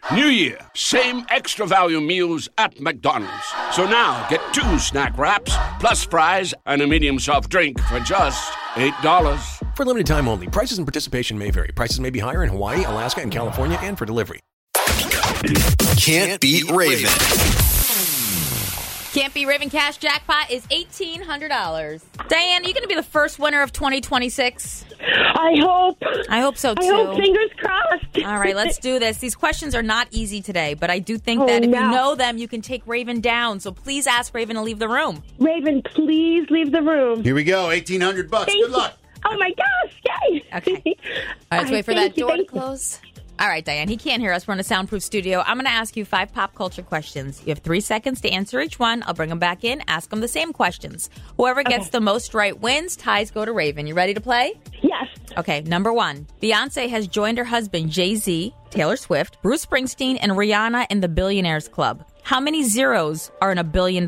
New year, same extra value meals at McDonald's. So now get 2 snack wraps, plus fries, and a medium soft drink for just $8. For limited time only. Prices and participation may vary. Prices may be higher in Hawaii, Alaska, and California, and for delivery. Can't beat Raven. Can't Beat Raven cash jackpot is $1,800. Diane, are you going to be the first winner of 2026? I hope. I hope so, too. I hope, fingers crossed. All right, let's do this. These questions are not easy today, but I do think that if you know them, you can take Raven down. So please ask Raven to leave the room. Raven, please leave the room. Here we go, $1,800. Good luck. Oh, my gosh. Yay. Okay. All right, let's wait for that door to close. All right, Diane, he can't hear us. We're in a soundproof studio. I'm going to ask you 5 pop culture questions. You have 3 seconds to answer each one. I'll bring them back in, ask them the same questions. Whoever gets the most right wins. Ties go to Raven. You ready to play? Yes. Okay, number 1. Beyonce has joined her husband, Jay-Z, Taylor Swift, Bruce Springsteen, and Rihanna in the Billionaires Club. How many zeros are in $1 billion?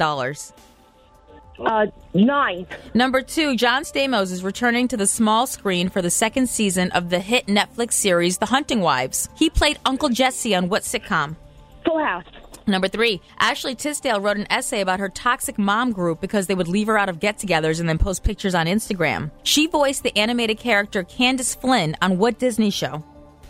9. Number 2, John Stamos is returning to the small screen for the 2nd season of the hit Netflix series, The Hunting Wives. He played Uncle Jesse on what sitcom? Full House. Number 3, Ashley Tisdale wrote an essay about her toxic mom group because they would leave her out of get-togethers and then post pictures on Instagram. She voiced the animated character Candace Flynn on what Disney show?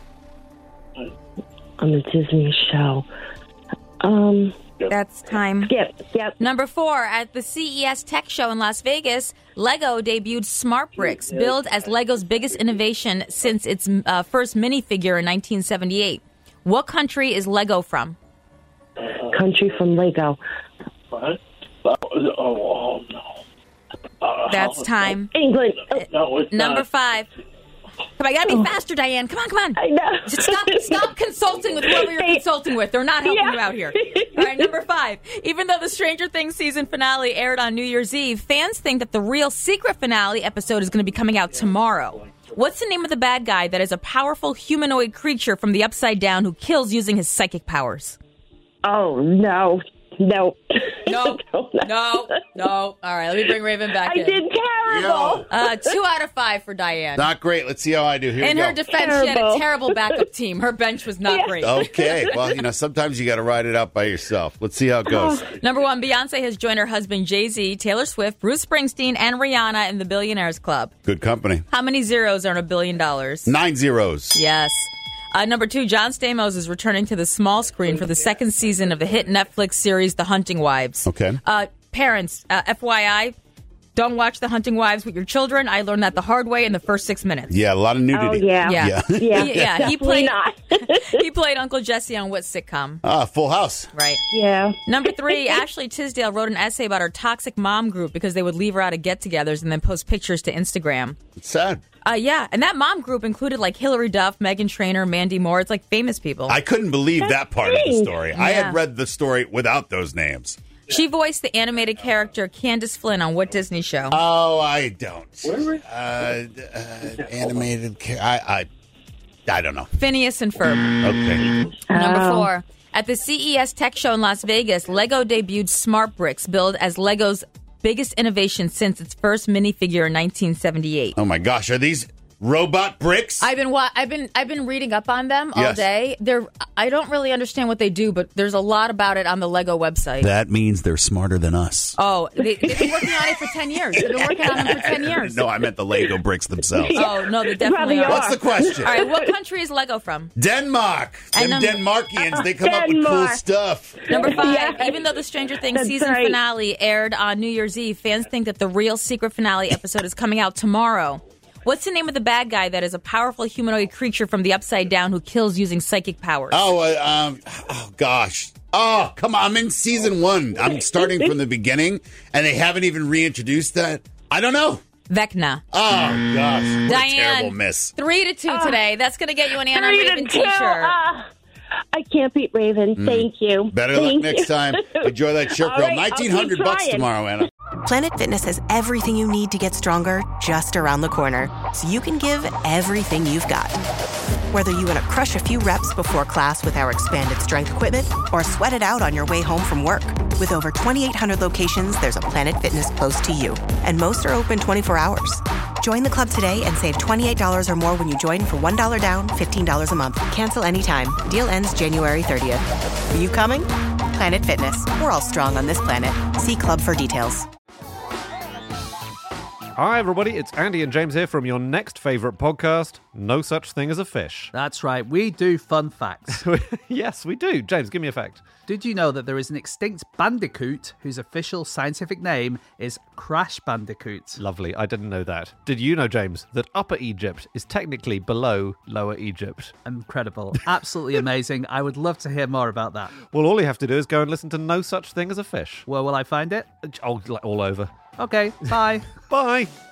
On the Disney show. That's time. Yep. Number 4, at the CES Tech Show in Las Vegas, Lego debuted Smart Bricks, billed as Lego's biggest innovation since its first minifigure in 1978. What country is Lego from? Country from Lego. What? Oh, no. That's time. England. No, it's Number not. 5. Come on, you gotta be faster, Diane. Come on. I know. Stop consulting with whoever you're consulting with. They're not helping you out here. All right, number 5. Even though the Stranger Things season finale aired on New Year's Eve, fans think that the real secret finale episode is going to be coming out tomorrow. What's the name of the bad guy that is a powerful humanoid creature from the Upside Down who kills using his psychic powers? Oh, no. No. No. All right, let me bring Raven back in. I did terrible. 2 out of 5 for Diane. Not great. Let's see how I do. Here In we go. her defense, she had a terrible backup team. Her bench was not great. Okay. Well, sometimes you got to ride it out by yourself. Let's see how it goes. Number 1, Beyonce has joined her husband Jay-Z, Taylor Swift, Bruce Springsteen, and Rihanna in the Billionaires Club. Good company. How many zeros are in $1 billion? 9 zeros. Yes. Number 2, John Stamos is returning to the small screen for the 2nd season of the hit Netflix series, The Hunting Wives. Okay. Parents, FYI, don't watch The Hunting Wives with your children. I learned that the hard way in the first 6 minutes. Yeah, a lot of nudity. Oh, yeah. He played not. He played Uncle Jesse on what sitcom? Full House. Right. Yeah. Number 3, Ashley Tisdale wrote an essay about her toxic mom group because they would leave her out of get-togethers and then post pictures to Instagram. It's sad. Yeah, and that mom group included like Hillary Duff, Meghan Trainor, Mandy Moore. It's like famous people. I couldn't believe that part of the strange. story. I had read the story without those names. She voiced the animated character Candace Flynn on what Disney show? Oh, I don't. Animated. I don't know. Phineas and Ferb. Okay. Number 4. At the CES Tech Show in Las Vegas, Lego debuted Smart Bricks, billed as Lego's biggest innovation since its first minifigure in 1978. Oh my gosh, are these robot bricks? I've been reading up on them all day. I don't really understand what they do, but there's a lot about it on the Lego website. That means they're smarter than us. Oh, they've been working on it for 10 years. They've been working on them for 10 years. No, I meant the Lego bricks themselves. Oh, no, they definitely are. What's the question? All right, what country is Lego from? Denmark. And Them Denmarkians, they come up with cool stuff. Number 5, even though the Stranger Things season finale aired on New Year's Eve, fans think that the real secret finale episode is coming out tomorrow. What's the name of the bad guy that is a powerful humanoid creature from the Upside Down who kills using psychic powers? Oh, gosh. Oh, come on. I'm in season 1. I'm starting from the beginning, and they haven't even reintroduced that. I don't know. Vecna. Oh, gosh. What Diane, a terrible miss. 3-2 today. That's going to get you an Ann on Raven 3-2. t-shirt. I can't beat Raven. Thank you. Better luck next time. Enjoy that shirt, girl. All right, $1,900 tomorrow, Anna. Planet Fitness has everything you need to get stronger just around the corner, so you can give everything you've got. Whether you want to crush a few reps before class with our expanded strength equipment or sweat it out on your way home from work. With over 2,800 locations, there's a Planet Fitness close to you, and most are open 24 hours. Join the club today and save $28 or more when you join for $1 down, $15 a month. Cancel anytime. Deal ends January 30th. Are you coming? Planet Fitness. We're all strong on this planet. See club for details. Hi everybody, it's Andy and James here from your next favourite podcast, No Such Thing as a Fish. That's right, we do fun facts. Yes, we do. James, give me a fact. Did you know that there is an extinct bandicoot whose official scientific name is Crash Bandicoot? Lovely, I didn't know that. Did you know, James, that Upper Egypt is technically below Lower Egypt? Incredible. Absolutely amazing. I would love to hear more about that. Well, all you have to do is go and listen to No Such Thing as a Fish. Where will I find it? Oh, all over. Okay, bye. Bye.